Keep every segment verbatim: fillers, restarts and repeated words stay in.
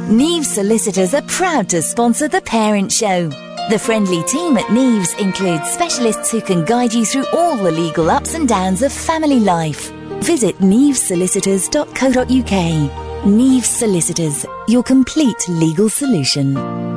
Neves Solicitors are proud to sponsor The Parent Show. The friendly team at Neves includes specialists who can guide you through all the legal ups and downs of family life. Visit neves solicitors dot co dot uk. Neves Solicitors, your complete legal solution.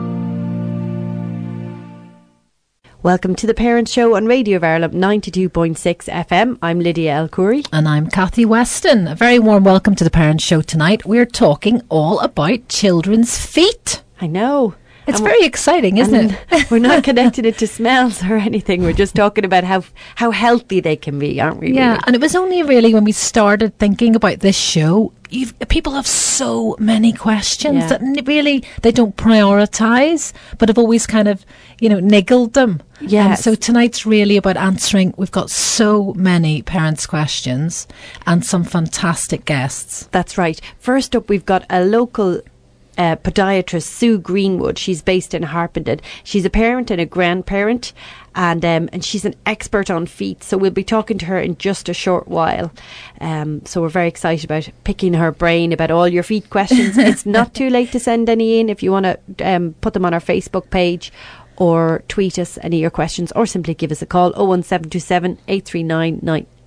Welcome to The Parent Show on Radio Verulam ninety-two point six F M. I'm Lydia El-Khoury. And I'm Kathy Weston. A very warm welcome to The Parent Show tonight. We're talking all about children's feet. I know. It's very exciting, isn't it? We're not connecting it to smells or anything. We're just talking about how how healthy they can be, aren't we? Yeah, really? And it was only really when we started thinking about this show, you've, people have so many questions Yeah. that n- really they don't prioritise, but have always kind of, you know, niggled them. Yes. And so tonight's really about answering. We've got so many parents' questions and some fantastic guests. That's right. First up, we've got a local Uh, podiatrist, Sue Greenwood. She's based in Harpenden. She's a parent and a grandparent, and um, and she's an expert on feet. So we'll be talking to her in just a short while. Um, so we're very excited about picking her brain about all your feet questions. It's not too late to send any in if you want to um, put them on our Facebook page, or tweet us any of your questions, or simply give us a call oh one seven two seven, eight three nine,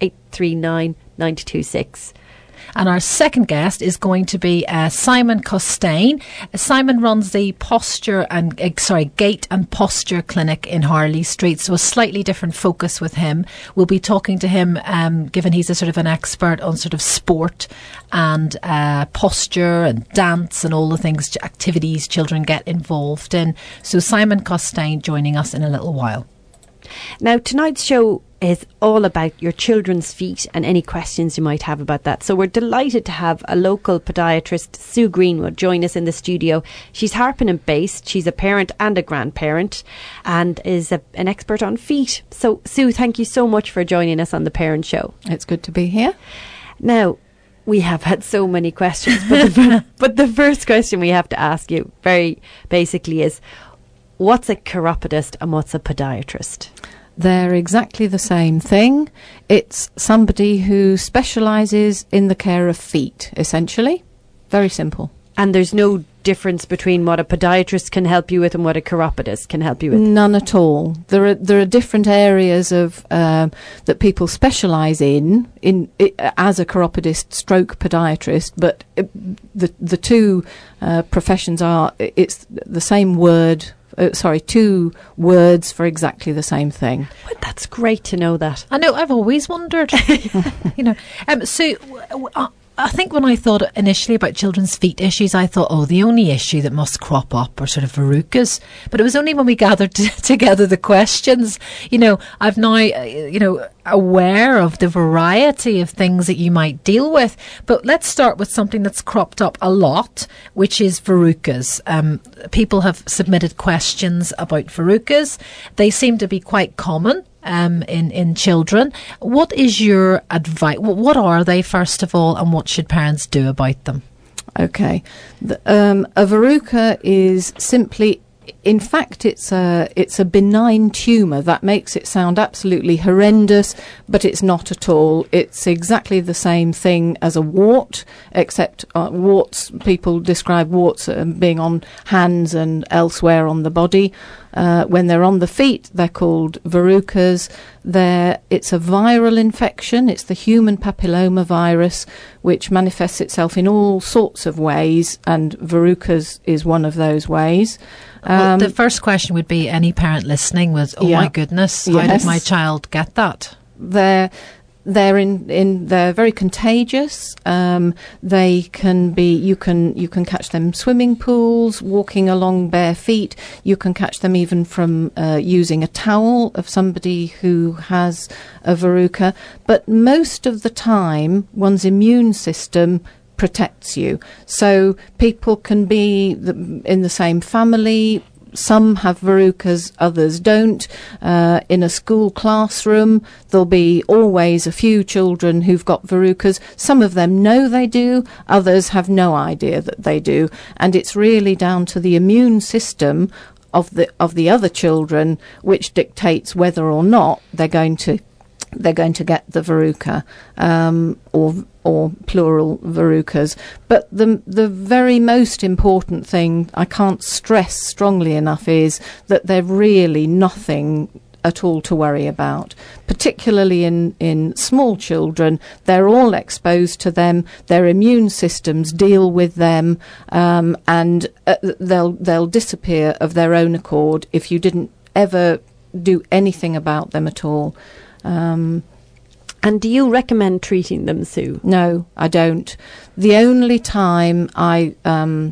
nine two six. And our second guest is going to be uh, Simon Costain. Uh, Simon runs the posture and uh, sorry gait and posture clinic in Harley Street, so a slightly different focus with him. We'll be talking to him, um, given he's a sort of an expert on sort of sport and uh, posture and dance and all the things, activities children get involved in. So Simon Costain joining us in a little while. Now, tonight's show is all about your children's feet and any questions you might have about that. So we're delighted to have a local podiatrist, Sue Greenwood, join us in the studio. She's Harpenden based. She's a parent and a grandparent, and is a, an expert on feet. So, Sue, thank you so much for joining us on The Parent Show. It's good to be here. Now, we have had so many questions, but the, but the first question we have to ask you, very basically, is what's a chiropodist and what's a podiatrist? They're exactly the same thing. It's somebody who specialises in the care of feet, essentially. Very simple. And there's no difference between what a podiatrist can help you with and what a chiropodist can help you with? None at all. There are there are different areas of um, that people specialise in in it, as a chiropodist stroke podiatrist, but it, the the two uh, professions are it's the same word. Uh, sorry, two words for exactly the same thing. Well, that's great to know that. I know, I've always wondered. you know, um, so w- w- uh, I think when I thought initially about children's feet issues, I thought, oh, the only issue that must crop up are sort of verrucas. But it was only when we gathered t- together the questions, you know, I've now, uh, you know, aware of the variety of things that you might deal with. But let's start with something that's cropped up a lot, which is verrucas. Um, people have submitted questions about verrucas. They seem to be quite common. Um, in, in children. What is your advice? What are they, first of all, and what should parents do about them? Okay. The, um, a verruca is simply, in fact, it's a, it's a benign tumour. That makes it sound absolutely horrendous, but it's not at all. It's exactly the same thing as a wart, except uh, warts, people describe warts um, being on hands and elsewhere on the body. Uh, when they're on the feet, they're called verrucas. They're, it's a viral infection. It's the human papilloma virus, which manifests itself in all sorts of ways, and verrucas is one of those ways. Um, well, the first question would be, any parent listening was, oh yeah. my goodness, how Yes. did my child get that? They're they're in, in they're very contagious. Um, they can be you can you can catch them swimming pools, walking along bare feet. You can catch them even from uh, using a towel of somebody who has a verruca. But most of the time, one's immune system protects you. So people can be the, in the same family. Some have verrucas, others don't. Uh, in a school classroom, there'll be always a few children who've got verrucas. Some of them know they do, others have no idea that they do. And it's really down to the immune system of the of the other children which dictates whether or not they're going to they're going to get the verruca, um, or or plural verrucas. But the the very most important thing I can't stress strongly enough is that they're really nothing at all to worry about, particularly in, in small children. They're all exposed to them, their immune systems deal with them, um, and uh, they'll they'll disappear of their own accord if you didn't ever do anything about them at all. Um, and do you recommend treating them, Sue? No, I don't. The only time I... Um,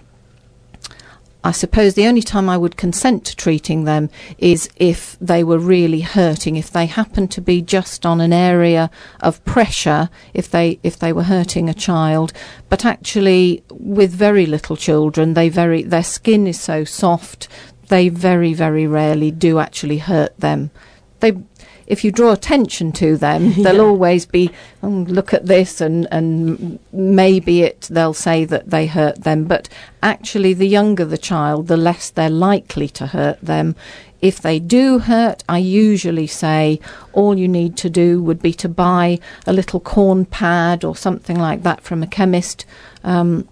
I suppose the only time I would consent to treating them is if they were really hurting, if they happened to be just on an area of pressure, if they if they were hurting a child. But actually, with very little children, they very their skin is so soft, they very, very rarely do actually hurt them. They If you draw attention to them, they'll yeah. always be, oh, look at this, and, and maybe it they'll say that they hurt them. But actually, the younger the child, the less they're likely to hurt them. If they do hurt, I usually say all you need to do would be to buy a little corn pad or something like that from a chemist. Um,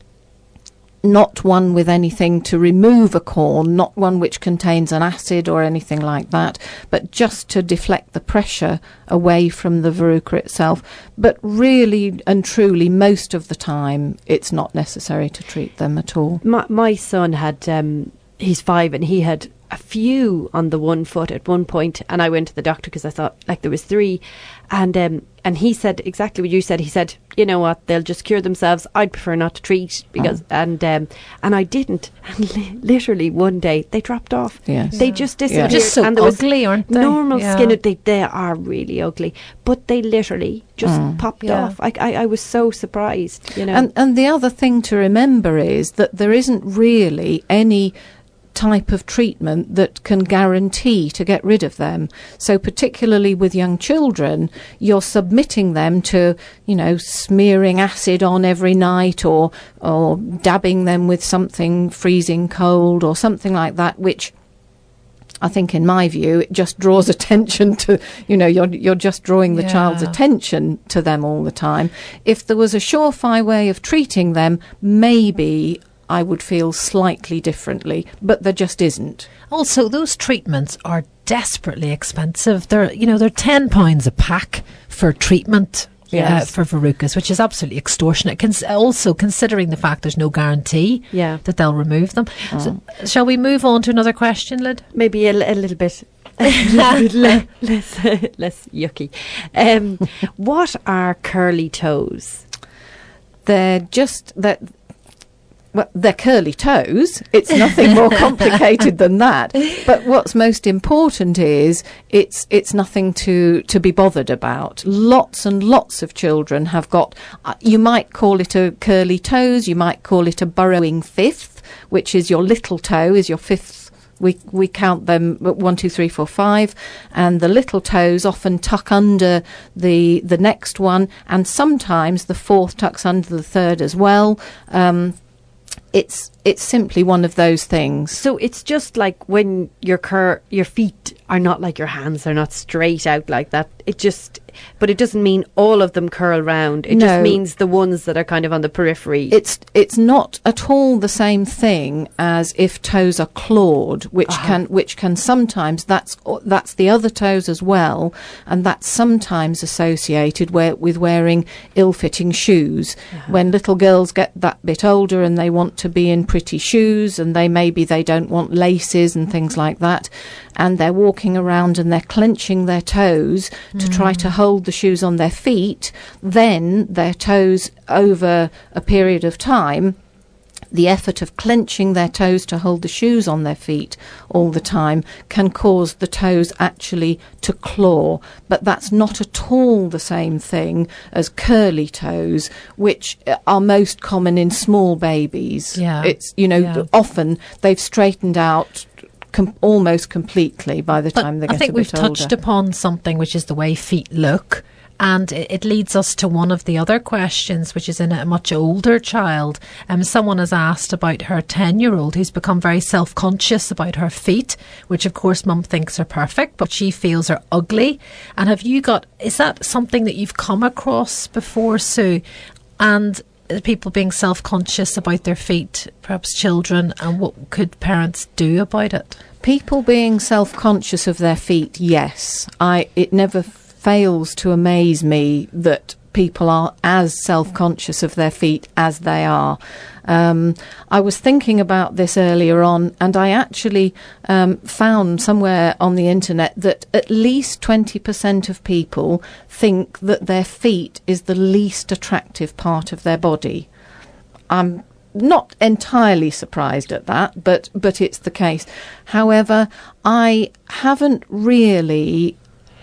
not one with anything to remove a corn, not one which contains an acid or anything like that, but just to deflect the pressure away from the verruca itself. But really and truly, most of the time, it's not necessary to treat them at all. My, my son had, um, he's five, and he had a few on the one foot at one point, and I went to the doctor because I thought like there was three, and um, and he said exactly what you said. He said, you know what, they'll just cure themselves. I'd prefer not to treat because oh. and um, and I didn't. And li- literally one day they dropped off. Yes. They just disappeared. They're just so and there ugly, aren't they? Normal yeah. skin. They they are really ugly, but they literally just mm. popped yeah. off. I, I I was so surprised. You know. And and the other thing to remember is that there isn't really any type of treatment that can guarantee to get rid of them. So particularly with young children, you're submitting them to, you know, smearing acid on every night, or or dabbing them with something freezing cold or something like that, which I think, in my view, it just draws attention to, you know, you're you're just drawing the yeah. child's attention to them all the time. If there was a surefire way of treating them, maybe I would feel slightly differently, but there just isn't. Also, those treatments are desperately expensive. They're, you know, they're ten pounds a pack for treatment. Yes. Uh, for verrucas, which is absolutely extortionate. Cons- also, considering the fact there's no guarantee yeah. that they'll remove them. Oh. So, shall we move on to another question, Lyd? Maybe a, a little bit, a little bit le- less, uh, less yucky. Um, what are curly toes? They're just that. Well, they're curly toes. It's nothing more complicated than that. But what's most important is it's it's nothing to, to be bothered about. Lots and lots of children have got, uh, you might call it a curly toes, you might call it a burrowing fifth, which is your little toe, is your fifth. We we count them one, two, three, four, five, and the little toes often tuck under the the next one, and sometimes the fourth tucks under the third as well. Um, It's it's simply one of those things. So it's just like when your cur- your feet are not like your hands; they're not straight out like that. It just, but it doesn't mean all of them curl round. It no. just means the ones that are kind of on the periphery. It's it's not at all the same thing as if toes are clawed, which uh-huh. can which can sometimes that's that's the other toes as well, and that's sometimes associated where, with wearing ill-fitting shoes. Uh-huh. When little girls get that bit older and they want to be in pretty shoes, and they maybe they don't want laces and things like that, and they're walking around and they're clenching their toes to mm. try to hold the shoes on their feet, then their toes, over a period of time, the effort of clenching their toes to hold the shoes on their feet all the time can cause the toes actually to claw. But that's not at all the same thing as curly toes, which are most common in small babies. Yeah. It's, you know, yeah. often they've straightened out Com- almost completely by the but time they I get think a bit we've touched older. upon something, which is the way feet look, And it, it leads us to one of the other questions, which is in a much older child. Um, someone has asked about her ten-year-old who's become very self-conscious about her feet, which of course mum thinks are perfect, but she feels are ugly. And have you got, is that something that you've come across before, Sue? And people being self-conscious about their feet, perhaps children, and what could parents do about it? People being self-conscious of their feet, yes. I it never fails to amaze me that people are as self-conscious of their feet as they are. Um, I was thinking about this earlier on, and I actually um, found somewhere on the internet that at least twenty percent of people think that their feet is the least attractive part of their body. I'm not entirely surprised at that, but but it's the case. However, I haven't really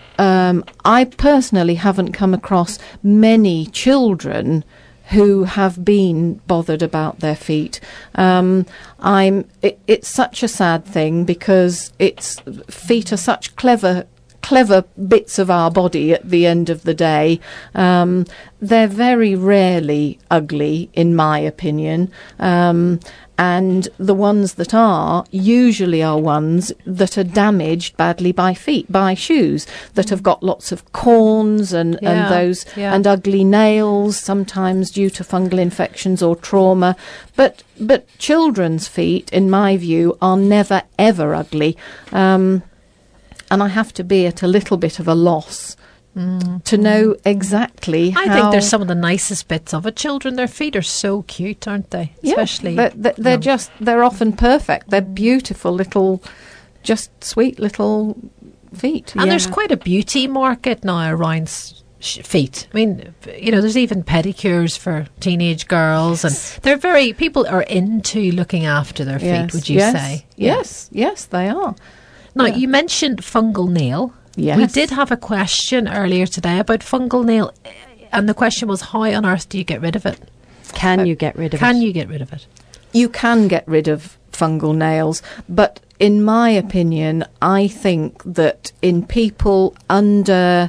Um, I personally haven't come across many children who have been bothered about their feet. Um, I'm. It, it's such a sad thing because it's feet are such clever, clever bits of our body. At the end of the day, um, they're very rarely ugly, in my opinion. Um, And the ones that are usually are ones that are damaged badly by feet, by shoes, that have got lots of corns and, Yeah, and those yeah. and ugly nails, sometimes due to fungal infections or trauma. But but children's feet, in my view, are never ever ugly. Um, and I have to be at a little bit of a loss Mm. to know exactly how... I think they're some of the nicest bits of it. Children, their feet are so cute, aren't they? Yeah, Especially... they're, they're, they're young. just, they're often perfect. They're beautiful little, just sweet little feet. And Yeah. there's quite a beauty market now around s- sh- feet. I mean, you know, there's even pedicures for teenage girls, and they're very... People are into looking after their feet, Yes, would you yes, say? Yeah. Yes, yes, they are. Now, Yeah. you mentioned fungal nail. Yes. We did have a question earlier today about fungal nail, and the question was, how on earth do you get rid of it? Can you get rid of Can it? you get rid of it? You can get rid of fungal nails, but in my opinion, I think that in people under,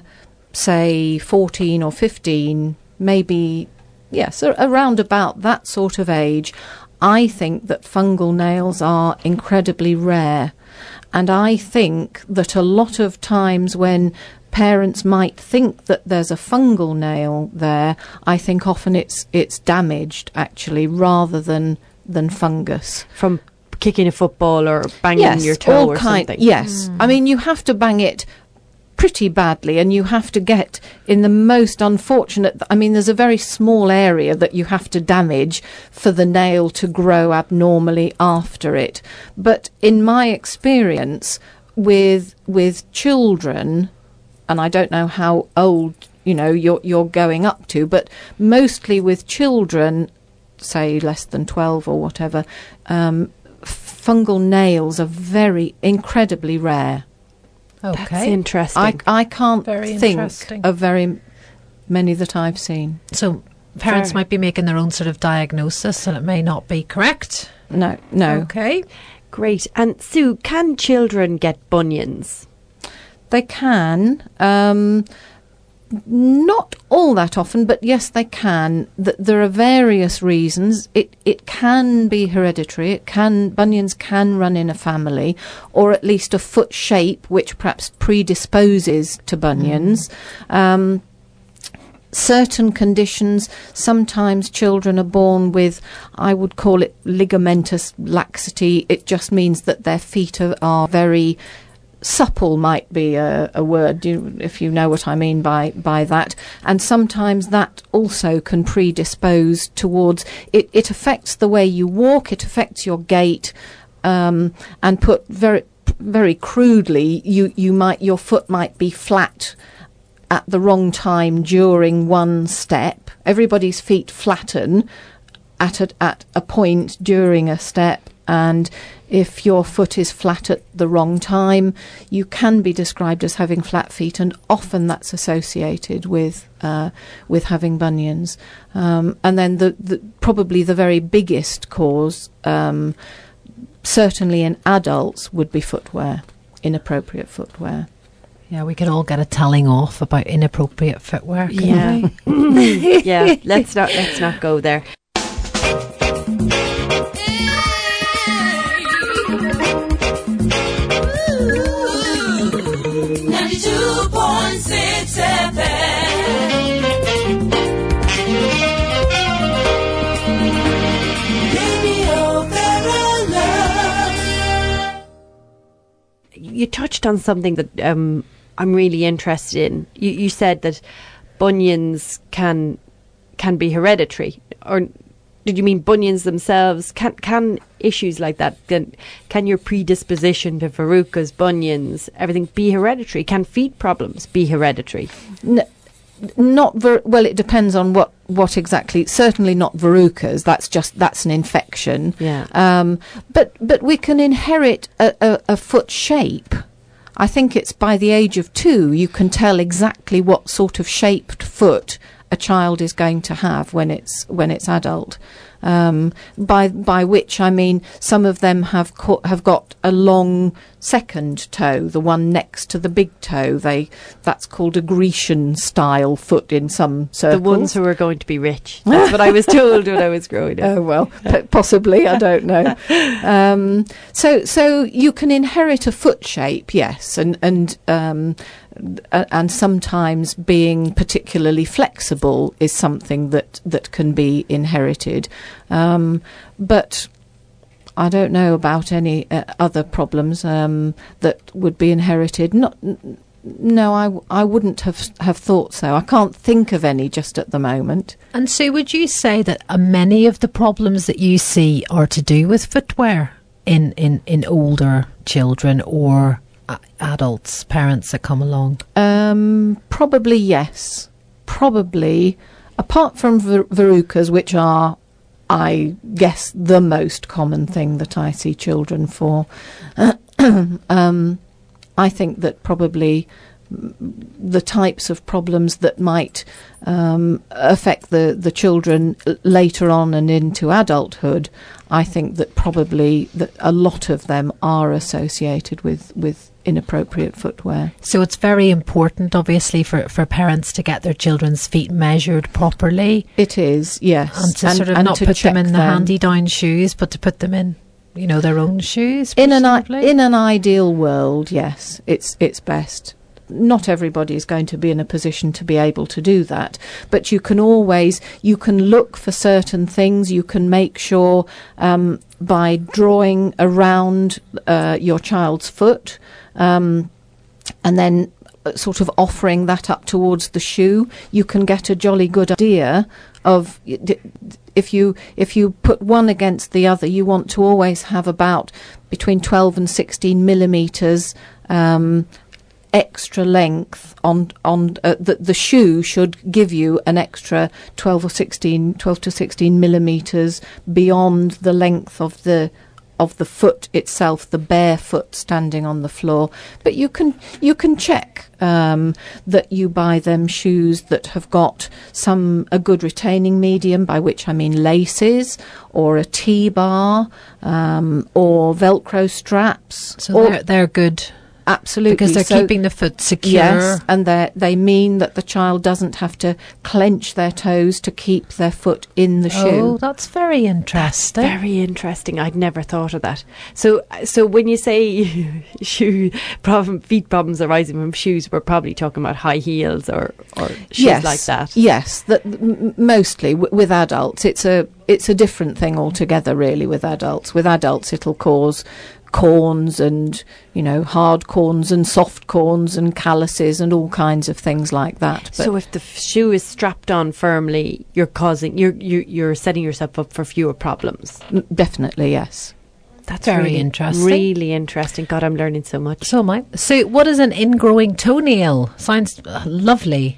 say, fourteen or fifteen, maybe, yes, a- around about that sort of age, I think that fungal nails are incredibly rare. And I think that a lot of times when parents might think that there's a fungal nail there, I think often it's it's damaged, actually, rather than than fungus. From kicking a football or banging Yes, your toe all or kind, something? yes. I mean, you have to bang it pretty badly, and you have to get in the most unfortunate... I mean, there's a very small area that you have to damage for the nail to grow abnormally after it. But in my experience with with children, and I don't know how old, you know, you're you're going up to, but mostly with children, say less than twelve or whatever, um, fungal nails are very incredibly rare. Okay. That's interesting. I, I can't Very think interesting. of very many that I've seen. So parents Fair. might be making their own sort of diagnosis, and it may not be correct. No, no. Okay. Great. And Sue, can children get bunions? They can. Um, not all that often, but yes, they can. Th- there are various reasons. It it can be hereditary. It can bunions can run in a family, or at least a foot shape which perhaps predisposes to bunions. Mm. Um, certain conditions, sometimes children are born with, I would call it ligamentous laxity. It just means that their feet are, are very supple, might be a, a word, you, if you know what I mean by, by that. And sometimes that also can predispose towards, it, it affects the way you walk, it affects your gait, um, and put very, very crudely, you, you might, your foot might be flat at the wrong time during one step. Everybody's feet flatten at a, at a point during a step, and if your foot is flat at the wrong time, you can be described as having flat feet, and often that's associated with uh, with having bunions. Um, and then the, the probably the very biggest cause, um, certainly in adults, would be footwear, inappropriate footwear. Yeah, we could all get a telling off about inappropriate footwear. Yeah, yeah. Let's not let's not go there. ninety-two point six F M. Radio Verona. You touched on something that um, I'm really interested in. You, you said that bunions can can be hereditary, or did you mean bunions themselves? Can can issues like that, can, can your predisposition to verrucas, bunions, everything be hereditary? Can feet problems be hereditary? N- not ver- well. It depends on what what exactly. Certainly not verrucas. That's just that's an infection. Yeah. Um. But but we can inherit a, a, a foot shape. I think it's by the age of two you can tell exactly what sort of shaped foot a child is going to have when it's when it's adult. Um, by by which I mean some of them have co- have got a long second toe, the one next to the big toe. They that's called a Grecian style foot in some circles. The ones who are going to be rich. That's what I was told when I was growing up. Oh well, p- possibly, I don't know. Um, so so you can inherit a foot shape, yes, and and um, and sometimes being particularly flexible is something that, that can be inherited. Um, but I don't know about any uh, other problems um, that would be inherited. Not, n- no, I, w- I wouldn't have, have thought so. I can't think of any just at the moment. And so would you say that uh, many of the problems that you see are to do with footwear in, in, in older children or adults, parents that come along? Um, probably yes. Probably, apart from ver- verrucas, which are, I guess, the most common thing that I see children for. um, I think that probably the types of problems that might um, affect the, the children later on and into adulthood, I think that probably that a lot of them are associated with, with inappropriate footwear. So it's very important, obviously, for, for parents to get their children's feet measured properly. It is, yes. And to and, sort of and not to put them in the them. handy-down shoes, but to put them in, you know, their own shoes. In an I- presumably? in an ideal world, yes, it's it's best. Not everybody is going to be in a position to be able to do that, but you can always, you can look for certain things. You can make sure um, by drawing around uh, your child's foot um, and then sort of offering that up towards the shoe, you can get a jolly good idea of if you if you put one against the other, you want to always have about between twelve and sixteen millimetres um, extra length on on uh, the the shoe should give you an extra twelve or sixteen, twelve to sixteen millimetres beyond the length of the of the foot itself, the bare foot standing on the floor. But you can you can check um, that you buy them shoes that have got some a good retaining medium, by which I mean laces or a T-bar um, or Velcro straps. So or, they're, they're good. Absolutely. Because they're So- keeping the foot secure. Yes, and they they mean that the child doesn't have to clench their toes to keep their foot in the Oh, shoe. that's very interesting. Very interesting. I'd never thought of that. So, so when you say shoe problem, feet problems arising from shoes, we're probably talking about high heels or, or shoes yes, like that. Yes, that m- mostly w- with adults, it's a it's a different thing altogether. Really, with adults, with adults, it'll cause corns and, you know, hard corns and soft corns and calluses and all kinds of things like that. But So if the f- shoe is strapped on firmly, you're causing you're you're, you're setting yourself up for fewer problems. m- definitely, yes. That's Very really interesting. Really interesting. God, I'm learning so much. So am I. So what is an ingrowing toenail? Sounds uh, lovely.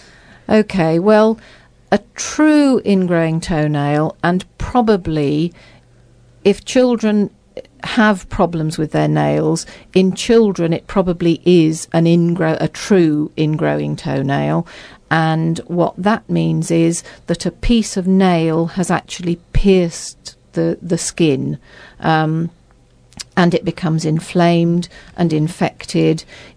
Okay, well, a true ingrowing toenail, and probably if children have problems with their nails, in children it probably is an ingrow a true ingrowing toenail, and what that means is that a piece of nail has actually pierced the the skin, um, and it becomes inflamed and infected.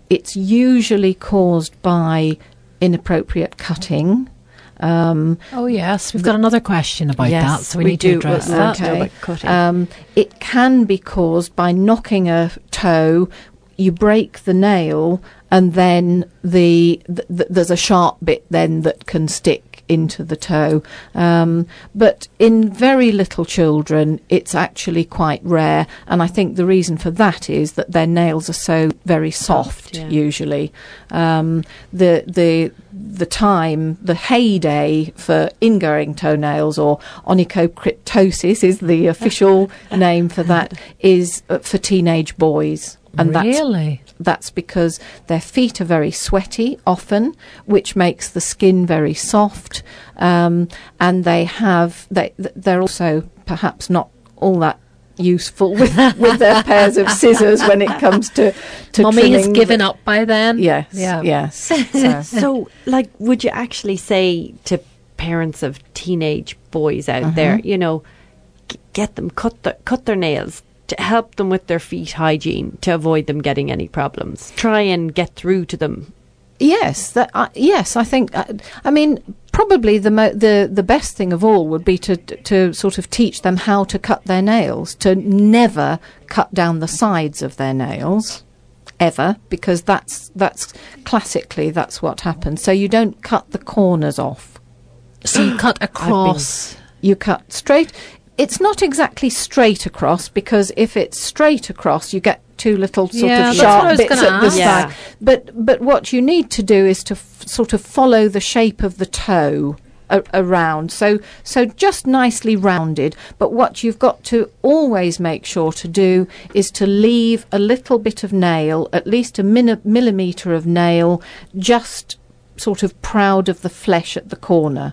it's usually caused by inappropriate cutting. Um, Oh yes, we've got another question about Yes, that, so we, we need do. to address We'll- that. we'll- about cutting. Um, it can be caused by knocking a toe. You break the nail, and then the, th- th- there's a sharp bit then that can stick into the toe. Um, but in very little children, it's actually quite rare, and I think the reason for that is that their nails are so very soft. Soft, yeah. Usually, um, the the the time, the heyday for ingrowing toenails, or onychocryptosis is the official name for that, is uh, for teenage boys. And that's Really? that's because their feet are very sweaty often, which makes the skin very soft, um, and they have they they're also perhaps not all that useful with with their pairs of scissors when it comes to to Mummy has trimming given the- up by then. Yes, Yeah. yes. So, So, like, would you actually say to parents of teenage boys out Uh-huh. there, you know, g- get them cut their cut their nails to help them with their feet hygiene to avoid them getting any problems? Try and get through to them. yes, that uh, yes, I think. Uh, I mean, probably the mo- the the best thing of all would be to to sort of teach them how to cut their nails, to never cut down the sides of their nails ever, because that's that's classically that's what happens. So you don't cut the corners off. So you cut across. You cut straight. It's not exactly straight across, because if it's straight across, you get two little sort Yeah, of that's what I sharp was bits gonna at the ask. Yeah. side. But but what you need to do is to f- sort of follow the shape of the toe a- around. So so just nicely rounded. But what you've got to always make sure to do is to leave a little bit of nail, at least a min- millimetre of nail, just sort of proud of the flesh at the corner.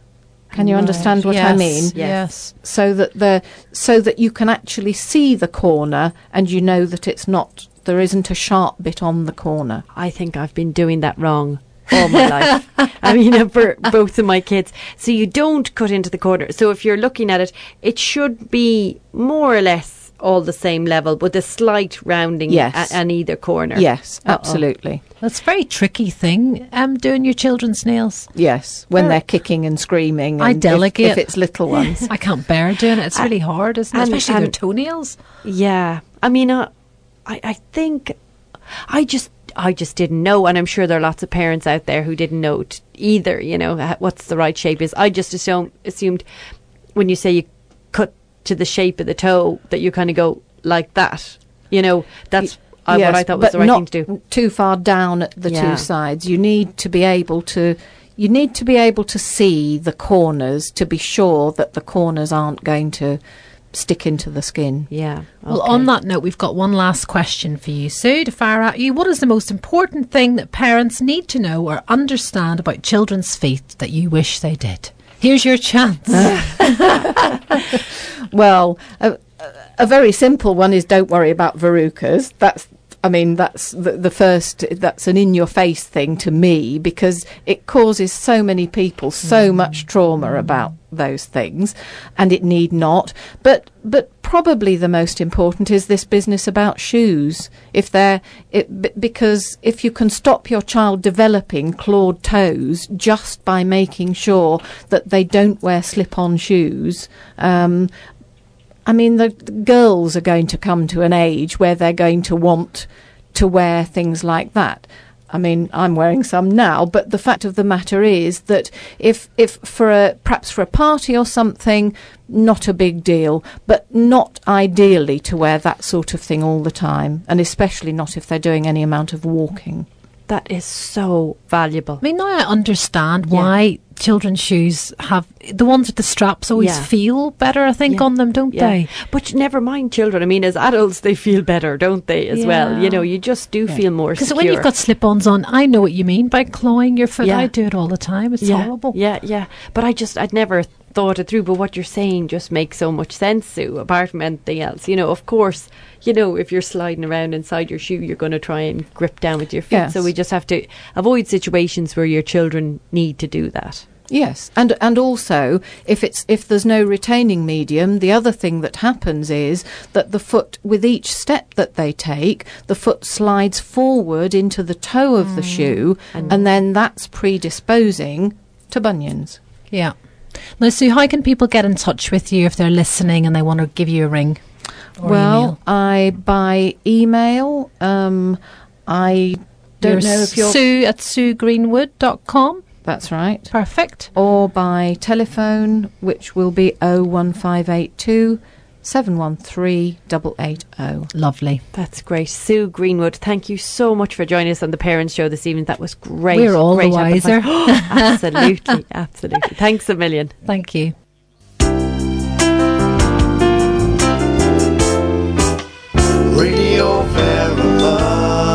Can you understand what I Yes, mean? Yes. So that the so that you can actually see the corner, and you know that it's not, there isn't a sharp bit on the corner. I think I've been doing that wrong all my life. I mean, uh, for both of my kids. So you don't cut into the corner. So if you're looking at it, it should be more or less all the same level, with a slight rounding Yes. at, at either corner. Yes, Uh-oh. absolutely. That's a very tricky thing, um, doing your children's nails. Yes, when Well, they're kicking and screaming. I and if- delegate. if, it's little ones. I can't bear doing it. It's really hard, isn't it? and- Especially their and- toenails. Yeah, I mean, uh, I I think I just I just didn't know, and I'm sure there are lots of parents out there who didn't know t- either. You know, uh, what's the right shape is. I just assume, assumed when you say you cut to the shape of the toe that you kind of go like that. You know, that's uh, Yes, what I thought was but the right not thing to do. too far down at the Yeah. two sides. You need to be able to. You need to be able to see the corners to be sure that the corners aren't going to stick into the skin. Yeah. Well, okay. on that note, we've got one last question for you, Sue, to fire at you. What is the most important thing that parents need to know or understand about children's feet that you wish they did? Here's your chance. Well, a, a very simple one is don't worry about verrucas. That's, I mean, that's the, the first, that's an in-your-face thing to me, because it causes so many people so much trauma about those things, and it need not. But but probably the most important is this business about shoes. If they're, it, b- because if you can stop your child developing clawed toes just by making sure that they don't wear slip-on shoes, um, I mean, the, the girls are going to come to an age where they're going to want to wear things like that. I mean, I'm wearing some now, but the fact of the matter is that if, if for a, perhaps for a party or something, not a big deal, but not ideally to wear that sort of thing all the time, and especially not if they're doing any amount of walking. That is so valuable. I mean, now I understand Yeah. why children's shoes have the ones with the straps always Yeah. feel better, I think, Yeah. on them, don't Yeah. they? But never mind children. I mean, as adults, they feel better, don't they, as well? Yeah. You know, you just do feel more Because secure. when you've got slip-ons on, I know what you mean by clawing your foot. Yeah. I do it all the time. It's yeah, horrible. Yeah, yeah. But I just, I'd never thought it through. But what you're saying just makes so much sense, Sue, apart from anything else. You know, of course, you know, if you're sliding around inside your shoe, you're going to try and grip down with your feet. Yes. So we just have to avoid situations where your children need to do that. Yes, and and also if it's if there's no retaining medium, the other thing that happens is that the foot, with each step that they take, the foot slides forward into the toe of the shoe, and, and then that's predisposing to bunions. Yeah. Now, Sue, how can people get in touch with you if they're listening and they want to give you a ring? Or well, email? I by email. Um, I don't You're know if you're Sue at sue greenwood dot com. That's right. Perfect. Or by telephone, which will be oh one five eight two, seven one three, eight eight oh. Lovely. That's great. Sue Greenwood, thank you so much for joining us on the Parents Show this evening. That was great. We're all great the wiser. Absolutely, absolutely. Thanks a million. Thank you. Radio Verulam.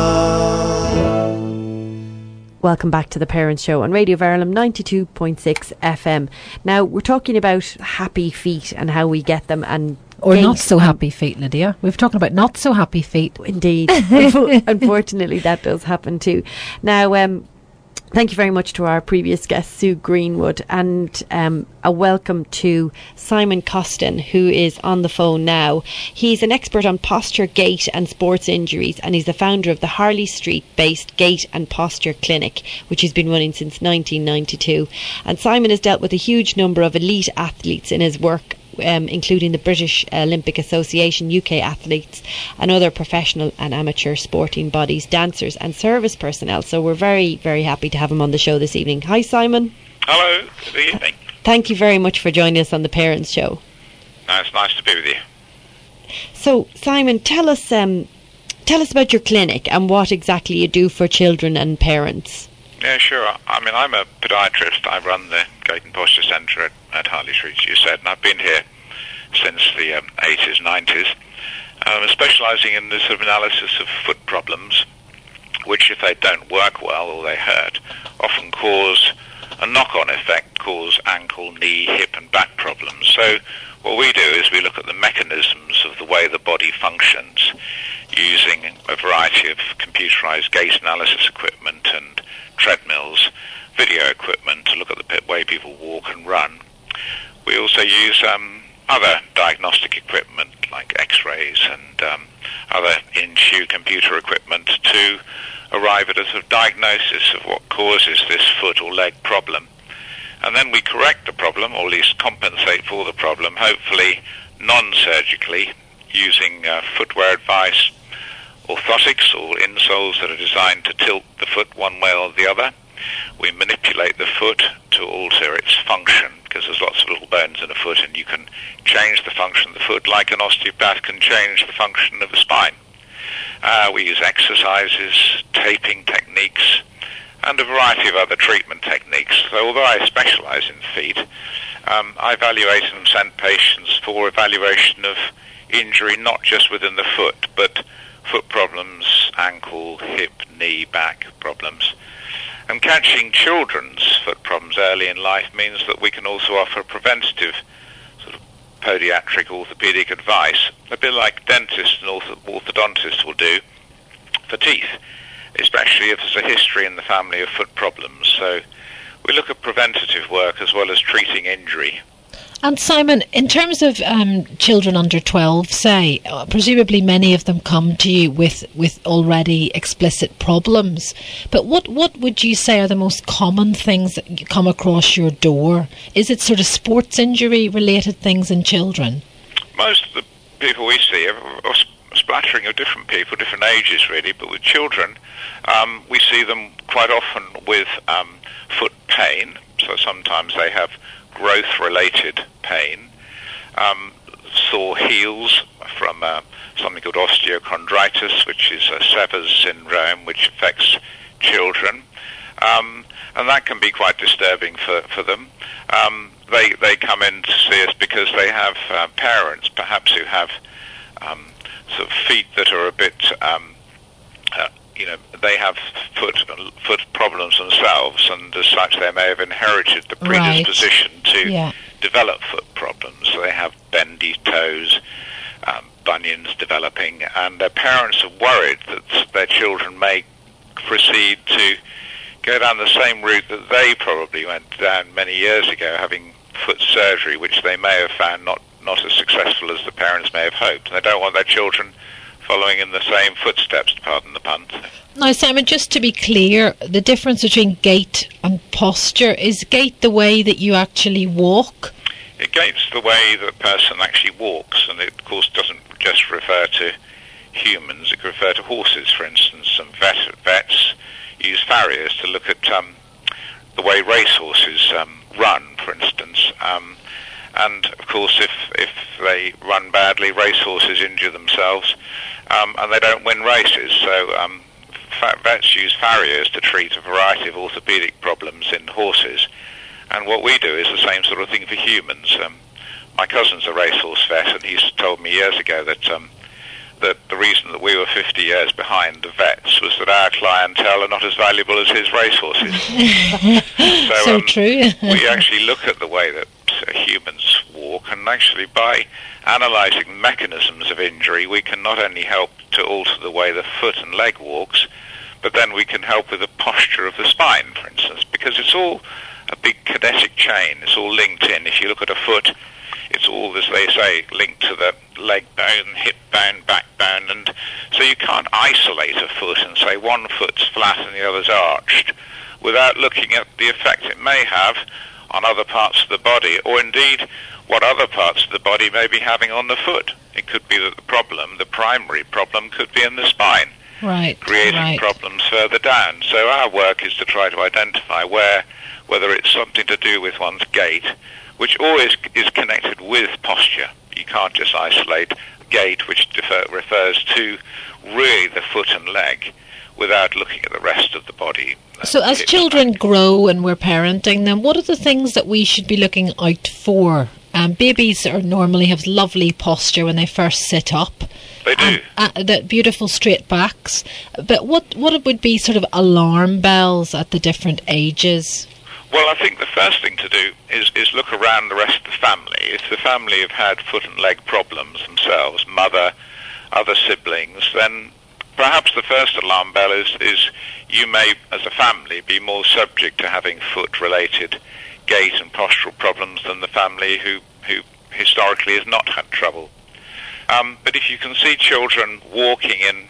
Welcome back to the Parents Show on Radio Verulam ninety-two point six F M. Now, we're talking about happy feet and how we get them, and Or gait not so and- happy feet, Lydia. We've talking about not so happy feet. Indeed. Unfo- Unfortunately, that does happen too. Now, um, thank you very much to our previous guest, Sue Greenwood, and um, a welcome to Simon Costin, who is on the phone now. He's an expert on posture, gait and sports injuries, and he's the founder of the Harley Street-based Gait and Posture Clinic, which he's been running since nineteen ninety-two. And Simon has dealt with a huge number of elite athletes in his work, Um, including the British Olympic Association, U K athletes and other professional and amateur sporting bodies, dancers and service personnel. So we're very, very happy to have him on the show this evening. Hi, Simon. Hello, good evening. Thank you very much for joining us on the Parents Show. No, it's nice to be with you. So, Simon, tell us, um, tell us about your clinic and what exactly you do for children and parents. Yeah, sure. I mean, I'm a podiatrist. I run the Gait and Posture Centre at, at Harley Street, as you said, and I've been here since the um, eighties, nineties, um, specialising in the sort of analysis of foot problems, which, if they don't work well or they hurt, often cause a knock-on effect, cause ankle, knee, hip and back problems. So what we do is we look at the mechanisms of the way the body functions using a variety of computerised gait analysis equipment and treadmills, video equipment to look at the way people walk and run. We also use um, other diagnostic equipment like x-rays and um, other in-shoe computer equipment to arrive at a sort of diagnosis of what causes this foot or leg problem. And then we correct the problem, or at least compensate for the problem, hopefully non-surgically, using uh, footwear advice, orthotics or insoles that are designed to tilt the foot one way or the other. We manipulate the foot to alter its function, because there's lots of little bones in a foot and you can change the function of the foot like an osteopath can change the function of the spine. Uh, we use exercises, taping techniques, and a variety of other treatment techniques. So although I specialise in feet, um, I evaluate and send patients for evaluation of injury not just within the foot, but foot problems, ankle, hip, knee, back problems. And catching children's foot problems early in life means that we can also offer preventative sort of podiatric orthopedic advice, a bit like dentists and ortho- orthodontists will do for teeth, especially if there's a history in the family of foot problems. So we look at preventative work as well as treating injury. And Simon, in terms of um, children under twelve, say, uh, presumably many of them come to you with, with already explicit problems. But what, what would you say are the most common things that you come across your door? Is it sort of sports injury related things in children? Most of the people we see are, are splattering of different people, different ages really, but with children um, we see them quite often with um, foot pain. So sometimes they have growth-related pain, um, sore heels from uh, something called osteochondritis, which is a Sever's syndrome, which affects children, um, and that can be quite disturbing for, for them. Um, they they come in to see us because they have uh, parents, perhaps, who have um, sort of feet that are a bit, um, uh, you know, they have foot foot problems themselves, and as such they may have inherited the predisposition right. to yeah. develop foot problems. So they have bendy toes, um, bunions developing, and their parents are worried that their children may proceed to go down the same route that they probably went down many years ago, having foot surgery, which they may have found not, not as successful as the parents may have hoped. And they don't want their children following in the same footsteps, pardon the pun. Now, Simon, just to be clear, the difference between gait and posture, is gait the way that you actually walk? It gaits the way that a person actually walks, and it, of course, doesn't just refer to humans. It can refer to horses, for instance. Some vet, vets use farriers to look at um, the way racehorses um, run, for instance. Um, and, of course, if, if they run badly, racehorses injure themselves, um, and they don't win races. So um, vets use farriers to treat a variety of orthopedic problems in horses. And what we do is the same sort of thing for humans. Um, my cousin's a racehorse vet, and he's told me years ago that um, that the reason that we were fifty years behind the vets was that our clientele are not as valuable as his racehorses. so so um, true. we actually look at the way that uh, humans walk, and actually by analysing mechanisms of injury, we can not only help to alter the way the foot and leg walks, but then we can help with the posture of the spine, for instance, because it's all a big kinetic chain. It's all linked in. If you look at a foot, it's all, as they say, linked to the leg bone, hip bone, back bone, and so you can't isolate a foot and say one foot's flat and the other's arched without looking at the effect it may have on other parts of the body, or indeed what other parts of the body may be having on the foot. It could be that the problem, the primary problem, could be in the spine, right, creating right. problems further down. So our work is to try to identify where, whether it's something to do with one's gait, which always is connected with posture. You can't just isolate gait, which defer, refers to really the foot and leg, without looking at the rest of the body. So as children grow and we're parenting them, what are the things that we should be looking out for? Um, babies are normally have lovely posture when they first sit up. They do. Um, uh, the beautiful straight backs. But what, what would be sort of alarm bells at the different ages? Well, I think the first thing to do is, is look around the rest of the family. If the family have had foot and leg problems themselves, mother, other siblings, then perhaps the first alarm bell is, is you may, as a family, be more subject to having foot-related gait and postural problems than the family who, who historically has not had trouble. Um, but if you can see children walking in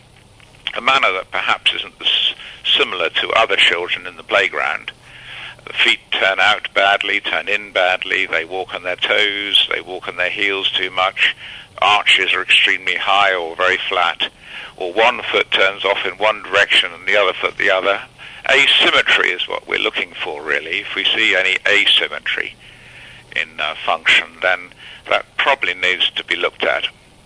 a manner that perhaps isn't s- similar to other children in the playground, the feet turn out badly, turn in badly, they walk on their toes, they walk on their heels too much, arches are extremely high or very flat, or one foot turns off in one direction and the other foot the other. Asymmetry is what we're looking for, really. If we see any asymmetry in uh, function, then that probably needs to be looked at.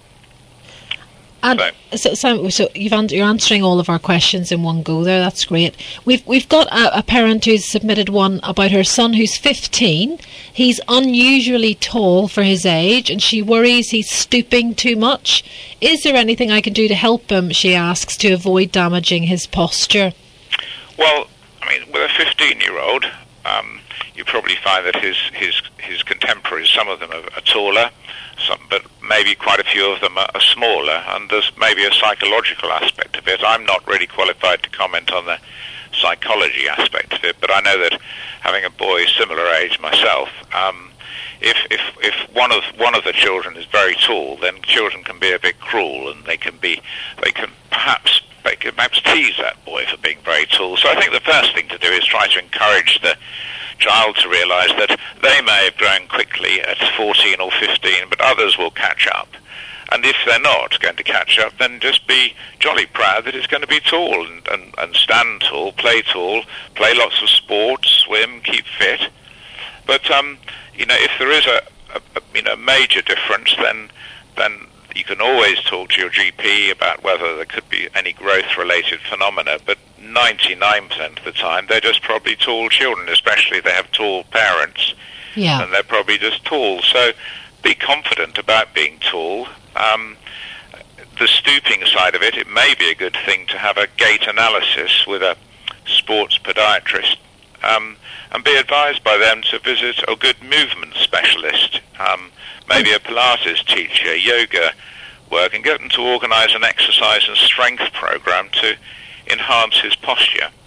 And so, so, so you've an- you're answering all of our questions in one go there. That's great. We've we've got a, a parent who's submitted one about her son who's fifteen. He's unusually tall for his age, and she worries he's stooping too much. Is there anything I can do to help him, she asks, to avoid damaging his posture? Well, I mean, with a fifteen-year-old, um, you probably find that his his his contemporaries, some of them are, are taller, some, but maybe quite a few of them are, are smaller, and there's maybe a psychological aspect of it. I'm not really qualified to comment on the psychology aspect of it, but I know that having a boy similar age myself, um, if if if one of one of the children is very tall, then children can be a bit cruel, and they can be they can perhaps they can perhaps tease that boy for being very tall. So I think the first thing to do is try to encourage the child to realise that they may have grown quickly at fourteen or fifteen, but others will catch up. And if they're not going to catch up, then just be jolly proud that it's going to be tall and, and, and stand tall, play tall, play lots of sports, swim, keep fit. But um, you know, if there is a, a, a you know major difference, then then you can always talk to your G P about whether there could be any growth-related phenomena. But ninety-nine percent of the time, they're just probably tall children, especially if they have tall parents. Yeah. And they're probably just tall. So be confident about being tall. Um, the stooping side of it, it may be a good thing to have a gait analysis with a sports podiatrist, um, and be advised by them to visit a good movement specialist, um, maybe a Pilates teacher, yoga work, and get them to organise an exercise and strength program to enhance his posture.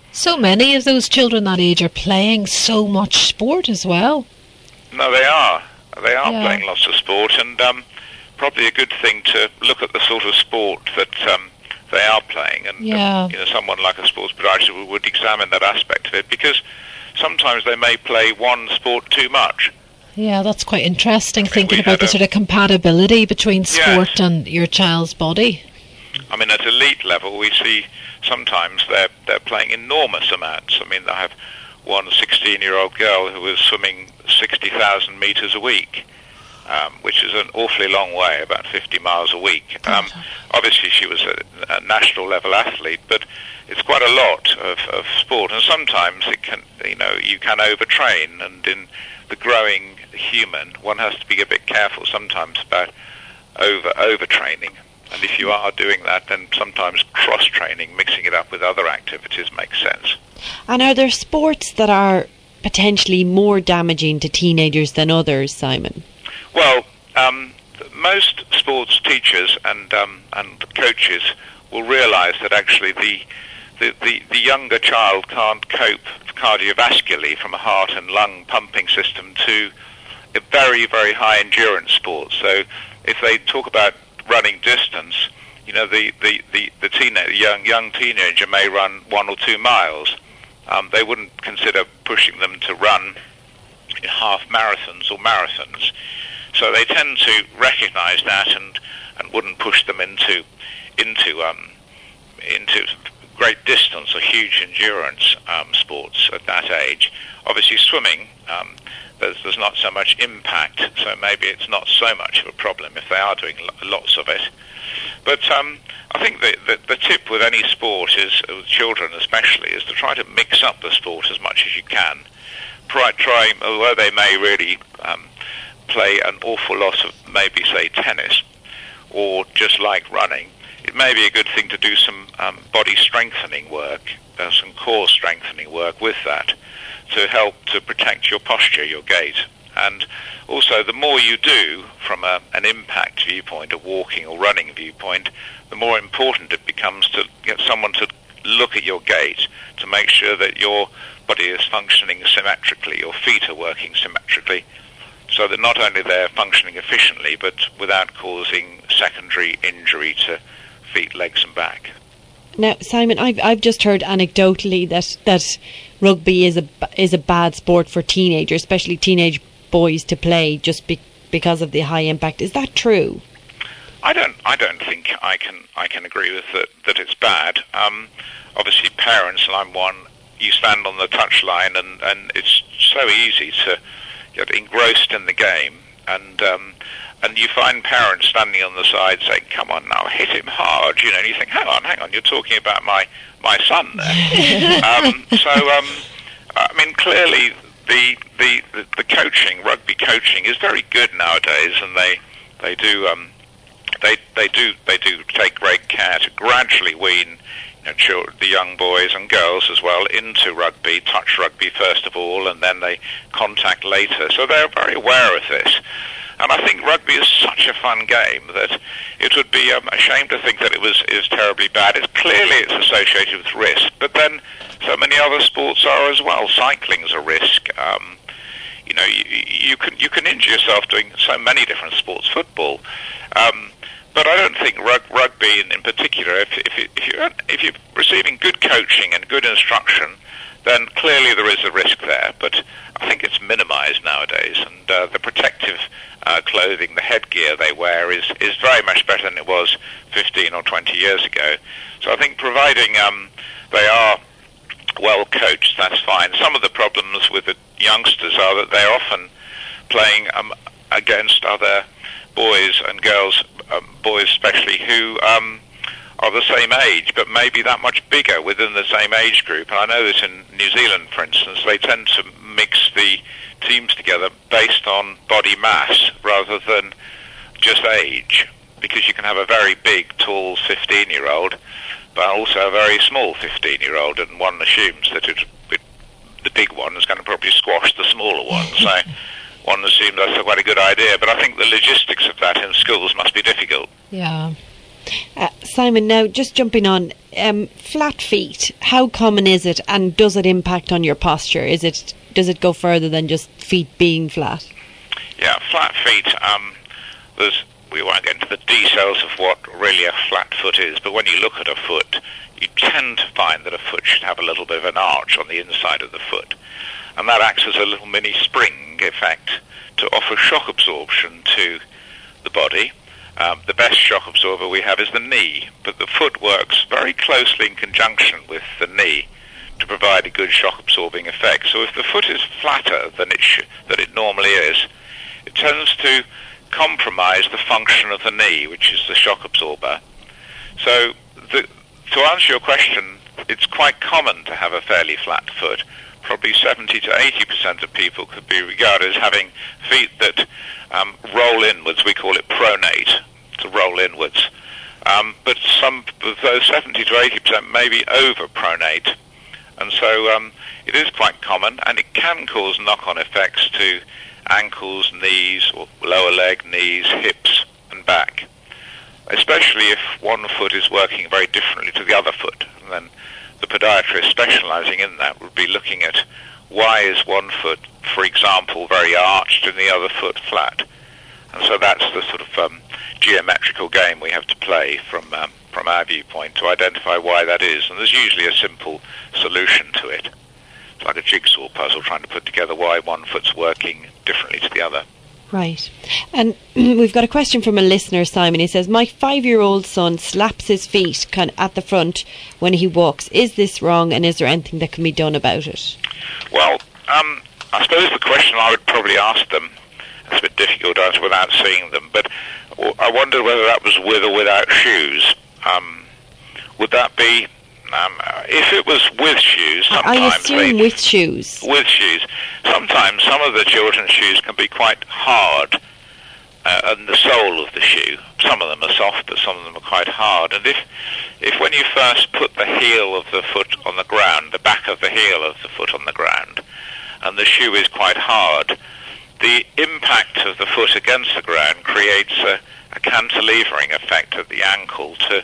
So many of those children that age are playing so much sport as well. No, they are. They are Yeah. playing lots of sport, and um, probably a good thing to look at the sort of sport that um, they are playing. And Yeah. um, you know, someone like a sports podiatrist would, would examine that aspect of it, because sometimes they may play one sport too much. Yeah, that's quite interesting, mean, thinking we about had the a- sort of compatibility between sport Yes. and your child's body. I mean, at elite level, we see sometimes they're they're playing enormous amounts. I mean, I have one sixteen-year-old girl who was swimming sixty thousand metres a week, um, which is an awfully long way, about fifty miles a week. Um, obviously, she was a, a national level athlete, but it's quite a lot of, of sport, and sometimes it can, you know, you can overtrain, and in the growing human, one has to be a bit careful sometimes about over overtraining. And if you are doing that, then sometimes cross-training, mixing it up with other activities, makes sense. And are there sports that are potentially more damaging to teenagers than others, Simon? Well, um, most sports teachers and um, and coaches will realise that actually the, the, the, the younger child can't cope cardiovascularly from a heart and lung pumping system to a very, very high endurance sport. So if they talk about running distance, you know, the, the, the, the teenage, young young teenager may run one or two miles. Um, they wouldn't consider pushing them to run half marathons or marathons. So they tend to recognise that and, and wouldn't push them into into um, into great distance or huge endurance um, sports at that age. Obviously, swimming, um, there's, there's not so much impact, so maybe it's not so much of a problem if they are doing lo- lots of it. But um, I think the, the, the tip with any sport is, with children especially, is to try to mix up the sport as much as you can. Try, try although they may really um, play an awful lot of maybe, say, tennis, or just like running, it may be a good thing to do some um, body strengthening work, uh, some core strengthening work with that, to help to protect your posture, your gait. And also, the more you do from a, an impact viewpoint, a walking or running viewpoint, the more important it becomes to get someone to look at your gait to make sure that your body is functioning symmetrically, your feet are working symmetrically, so that not only they're functioning efficiently, but without causing secondary injury to feet, legs and back. Now, Simon, I've I've just heard anecdotally that that rugby is a is a bad sport for teenagers, especially teenage boys, to play just be, because of the high impact. Is that true? I don't I don't think I can I can agree with that that it's bad. Um, obviously, parents, and I'm one. You stand on the touchline, and and it's so easy to get engrossed in the game, and um, and you find parents standing on the side saying, "Come on now, hit him hard," you know, and you think, "Hang on, hang on, you're talking about my my son there." um, so, um, I mean, clearly the, the the the coaching, rugby coaching, is very good nowadays, and they they do um, they they do they do take great care to gradually wean, you know, children, the young boys and girls as well, into rugby, touch rugby first of all, and then they contact later. So they're very aware of this. And I think rugby is such a fun game that it would be um, a shame to think that it was is terribly bad. It's clearly it's associated with risk, but then so many other sports are as well. Cycling's a risk. Um, you know, you, you can you can injure yourself doing so many different sports. Football. Um, But I don't think rug- rugby, in, in particular, if, if, you, if, you're, if you're receiving good coaching and good instruction, then clearly there is a risk there. But I think it's minimised nowadays, and uh, the protective uh, clothing, the headgear they wear is, is very much better than it was fifteen or twenty years ago. So I think providing um, they are well coached, that's fine. Some of the problems with the youngsters are that they're often playing um, against other boys and girls, um, boys especially, who um, are the same age, but maybe that much bigger within the same age group. And I know this in New Zealand, for instance, they tend to mix the teams together based on body mass rather than just age, because you can have a very big, tall fifteen-year-old, but also a very small fifteen-year-old, and one assumes that it, it, the big one is going to probably squash the smaller one. So one assumes that's quite a good idea, but I think the logistics of that in schools must be difficult. Yeah. Uh, Simon, now just jumping on, um, flat feet, how common is it, and does it impact on your posture? Is it Does it go further than just feet being flat? Yeah, flat feet, um, there's, we won't get into the details of what really a flat foot is, but when you look at a foot, you tend to find that a foot should have a little bit of an arch on the inside of the foot. And that acts as a little mini spring effect to offer shock absorption to the body. Um, the best shock absorber we have is the knee, but the foot works very closely in conjunction with the knee to provide a good shock absorbing effect. So if the foot is flatter than it sh- than it normally is, it tends to compromise the function of the knee, which is the shock absorber. So the, to answer your question, it's quite common to have a fairly flat foot. Probably seventy to eighty percent of people could be regarded as having feet that um, roll inwards. We call it pronate, to roll inwards. Um, but some of those seventy to eighty percent may be over-pronate. And so um, it is quite common, and it can cause knock-on effects to ankles, knees, or lower leg, knees, hips, and back, especially if one foot is working very differently to the other foot. And then the podiatrist specializing in that would be looking at why is one foot, for example, very arched and the other foot flat. And so that's the sort of um, geometrical game we have to play from um, from our viewpoint to identify why that is. And there's usually a simple solution to it. It's like a jigsaw puzzle trying to put together why one foot's working differently to the other. Right. And we've got a question from a listener, Simon. He says, my five-year-old son slaps his feet kind of at the front when he walks. Is this wrong, and is there anything that can be done about it? Well, um, I suppose the question I would probably ask them, it's a bit difficult to answer without seeing them, but I wonder whether that was with or without shoes. Um, would that be... Um, if it was with shoes, sometimes... I assume they, with shoes. With shoes. Sometimes some of the children's shoes can be quite hard, uh, and the sole of the shoe, some of them are soft, but some of them are quite hard. And if, if when you first put the heel of the foot on the ground, the back of the heel of the foot on the ground, and the shoe is quite hard, the impact of the foot against the ground creates a, a cantilevering effect at the ankle to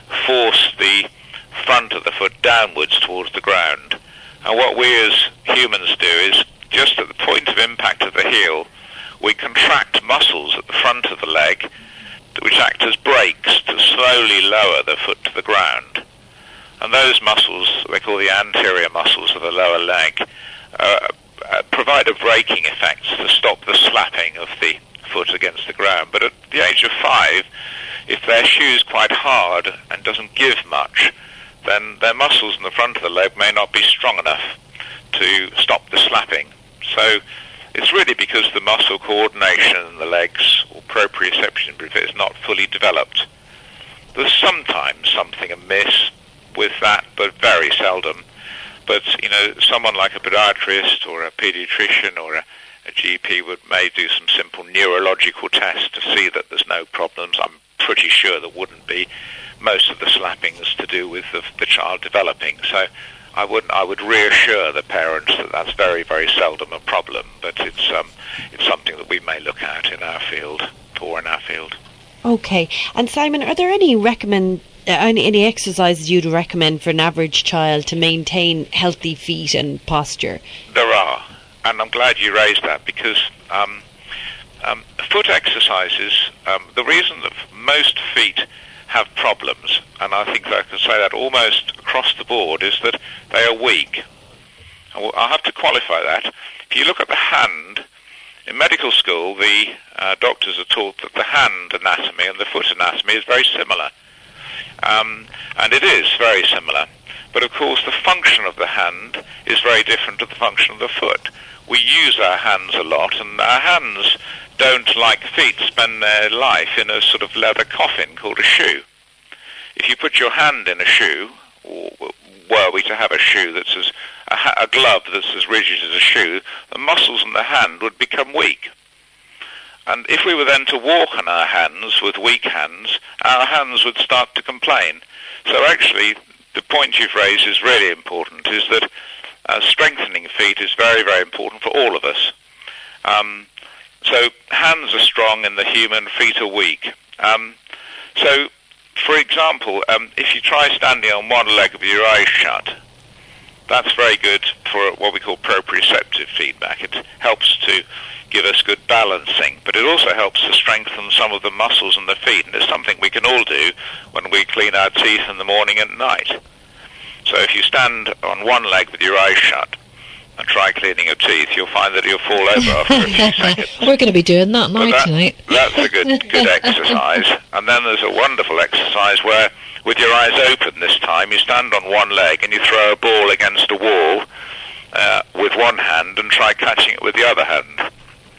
force the front of the foot downwards towards the ground. And what we as humans do is, just at the point of impact of the heel, we contract muscles at the front of the leg which act as brakes to slowly lower the foot to the ground. And those muscles, they call the anterior muscles of the lower leg, uh, uh, provide a braking effect to stop the slapping of the foot against the ground. But at the age of five, if their shoe's quite hard and doesn't give much, then their muscles in the front of the leg may not be strong enough to stop the slapping. So it's really because the muscle coordination in the legs, or proprioception, is not fully developed. There's sometimes something amiss with that, but very seldom. But, you know, someone like a podiatrist or a pediatrician or a, a G P would may do some simple neurological tests to see that there's no problems. I'm pretty sure there wouldn't be. Most of the slapping is to do with the, the child developing. So I would I would reassure the parents that that's very, very seldom a problem, but it's um it's something that we may look at in our field or in our field. Okay. And Simon, are there any recommend uh, any, any exercises you'd recommend for an average child to maintain healthy feet and posture? There are, and I'm glad you raised that because um, um, foot exercises. Um, the reason that most feet have problems, and I think I can say that almost across the board, is that they are weak. I'll have to qualify that. If you look at the hand, in medical school, the uh, doctors are taught that the hand anatomy and the foot anatomy is very similar. Um, and it is very similar. But of course, the function of the hand is very different to the function of the foot. We use our hands a lot, and our hands don't, like feet, spend their life in a sort of leather coffin called a shoe. If you put your hand in a shoe, or were we to have a shoe that's as a, ha- a glove that's as rigid as a shoe, the muscles in the hand would become weak. And if we were then to walk on our hands with weak hands, our hands would start to complain. So actually, the point you've raised is really important, is that uh, strengthening feet is very, very important for all of us. Um, So hands are strong in the human, feet are weak. Um, so for example, um, if you try standing on one leg with your eyes shut, that's very good for what we call proprioceptive feedback. It helps to give us good balancing, but it also helps to strengthen some of the muscles in the feet, and it's something we can all do when we clean our teeth in the morning and night. So if you stand on one leg with your eyes shut and try cleaning your teeth, you'll find that you'll fall over after a few seconds. We're going to be doing that now that, tonight. That's a good good exercise. And then there's a wonderful exercise where, with your eyes open this time, you stand on one leg and you throw a ball against a wall uh, with one hand and try catching it with the other hand.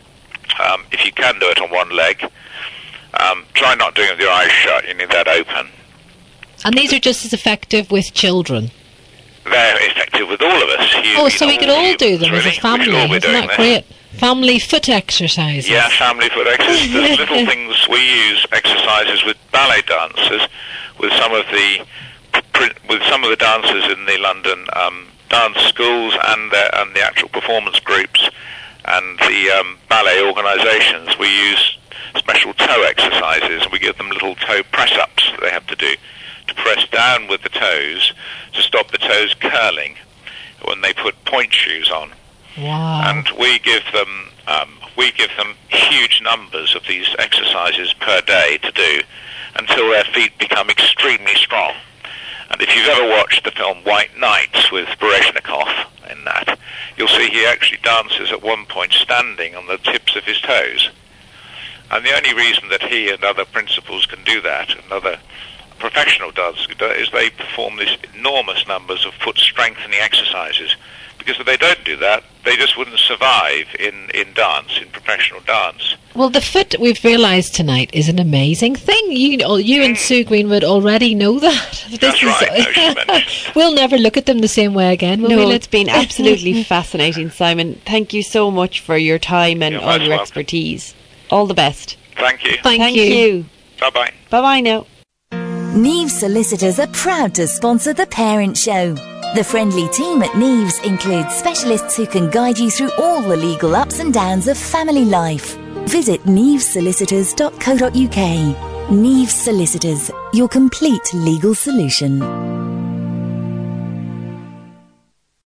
Um, if you can do it on one leg, um, try not doing it with your eyes shut. You need that open. And these are just as effective with children? They're effective with all of us. You, oh, you so know, we could all humans, do them really. as a family. We should all be Isn't doing that this. great? Family foot exercises. Yeah, family foot exercises. There's little things we use exercises with ballet dancers, with some of the with some of the dancers in the London um, dance schools and the, and the actual performance groups and the um, ballet organisations. We use special toe exercises, and we give them little toe press-ups that they have to do to press down with the toes to stop the toes curling when they put point shoes on. Wow. And we give them um, we give them huge numbers of these exercises per day to do until their feet become extremely strong. And if you've ever watched the film White Nights with Baryshnikov in that, you'll see he actually dances at one point standing on the tips of his toes. And the only reason that he and other principals can do that, and other professional dancers can do it, is they perform these enormous numbers of foot strengthening exercises. Because if they don't do that, they just wouldn't survive in, in dance, in professional dance. Well, the foot, we've realised tonight, is an amazing thing. You know, you and Sue Greenwood already know that. This That's is, right. No, she we'll never look at them the same way again, will No, we? it's been absolutely fascinating, Simon. Thank you so much for your time and You're all most your welcome. expertise. All the best. Thank you. Thank, Thank you. you. Bye-bye. Bye-bye now. Neves Solicitors are proud to sponsor The Parent Show. The friendly team at Neves includes specialists who can guide you through all the legal ups and downs of family life. Visit neves solicitors dot co dot uk. Neves Solicitors, your complete legal solution.